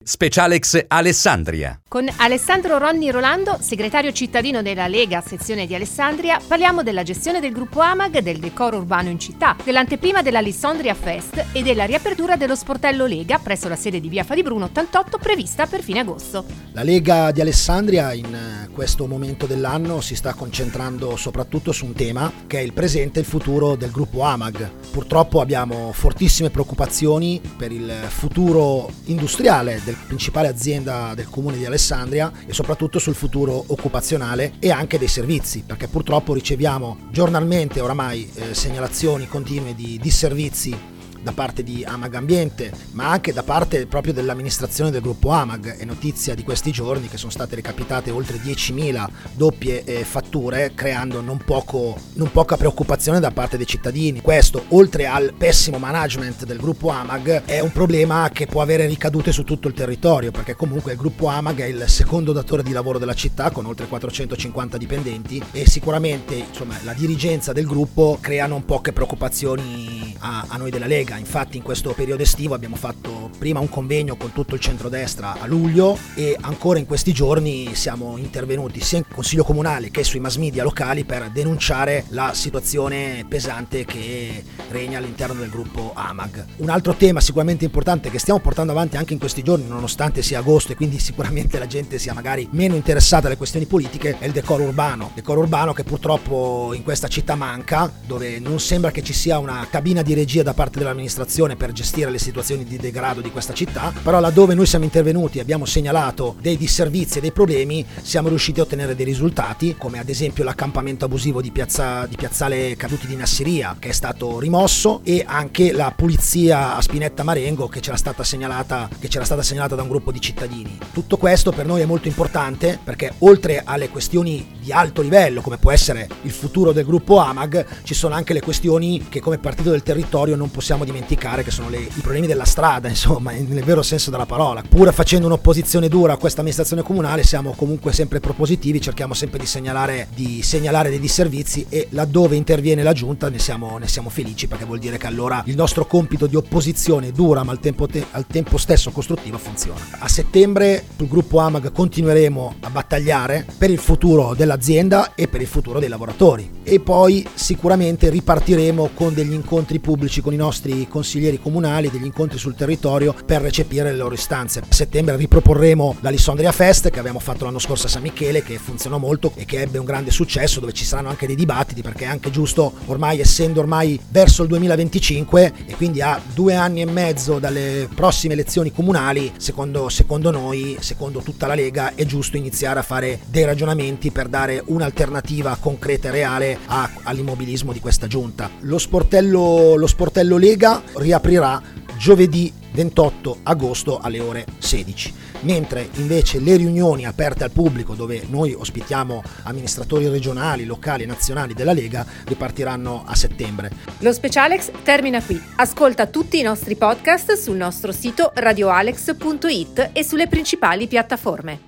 Specialex Alessandria. Con Alessandro Ronni Rolando, segretario cittadino della Lega sezione di Alessandria, parliamo della gestione del gruppo AMAG, del decoro urbano in città, dell'anteprima dell'Alessandria Fest e della riapertura dello sportello Lega presso la sede di via Fadi Bruno 88 prevista per fine agosto. La Lega di Alessandria in questo momento dell'anno si sta concentrando soprattutto su un tema che è il presente e il futuro del gruppo AMAG. Purtroppo abbiamo fortissime preoccupazioni per il futuro industriale del principale azienda del comune di Alessandria e soprattutto sul futuro occupazionale e anche dei servizi, perché purtroppo riceviamo giornalmente oramai segnalazioni continue di disservizi da parte di AMAG Ambiente, ma anche da parte proprio dell'amministrazione del gruppo AMAG. È notizia di questi giorni che sono state recapitate oltre 10.000 doppie fatture, creando non poca preoccupazione da parte dei cittadini. Questo, oltre al pessimo management del gruppo AMAG, è un problema che può avere ricadute su tutto il territorio, perché comunque il gruppo AMAG è il secondo datore di lavoro della città con oltre 450 dipendenti e sicuramente la dirigenza del gruppo crea non poche preoccupazioni a noi della Lega. Infatti in questo periodo estivo abbiamo fatto prima un convegno con tutto il centrodestra a luglio e ancora in questi giorni siamo intervenuti sia in consiglio comunale che sui mass media locali per denunciare la situazione pesante che regna all'interno del gruppo AMAG. Un altro tema sicuramente importante che stiamo portando avanti anche in questi giorni, nonostante sia agosto e quindi sicuramente la gente sia magari meno interessata alle questioni politiche, è il decoro urbano che purtroppo in questa città manca, dove non sembra che ci sia una cabina di regia da parte dell'amministrazione per gestire le situazioni di degrado di questa città, però laddove noi siamo intervenuti e abbiamo segnalato dei disservizi e dei problemi siamo riusciti a ottenere dei risultati, come ad esempio l'accampamento abusivo di piazzale Caduti di Nassiria, che è stato rimosso, e anche la pulizia a Spinetta Marengo che c'era stata segnalata da un gruppo di cittadini. Tutto questo per noi è molto importante perché oltre alle questioni di alto livello come può essere il futuro del gruppo AMAG, ci sono anche le questioni che come partito del territorio non possiamo dimenticare, che sono i problemi della strada, nel vero senso della parola. Pur facendo un'opposizione dura a questa amministrazione comunale siamo comunque sempre propositivi, cerchiamo sempre di segnalare dei disservizi e laddove interviene la giunta ne siamo felici, perché vuol dire che allora il nostro compito di opposizione dura ma al tempo stesso costruttiva funziona. A settembre sul gruppo AMAG continueremo a battagliare per il futuro dell'azienda e per il futuro dei lavoratori e poi sicuramente ripartiremo con degli incontri pubblici con i nostri consiglieri comunali, degli incontri sul territorio per recepire le loro istanze. A settembre riproporremo l'Alessandria Fest che abbiamo fatto l'anno scorso a San Michele, che funzionò molto e che ebbe un grande successo, dove ci saranno anche dei dibattiti, perché è anche giusto essendo ormai verso il 2025 e quindi a 2 anni e mezzo dalle prossime elezioni comunali, secondo noi, secondo tutta la Lega, è giusto iniziare a fare dei ragionamenti per dare un'alternativa concreta e reale all'immobilismo di questa giunta. Lo sportello Lega riaprirà giovedì 28 agosto alle ore 16, mentre invece le riunioni aperte al pubblico, dove noi ospitiamo amministratori regionali, locali e nazionali della Lega, ripartiranno a settembre. Lo Specialex termina qui. Ascolta tutti i nostri podcast sul nostro sito radioalex.it e sulle principali piattaforme.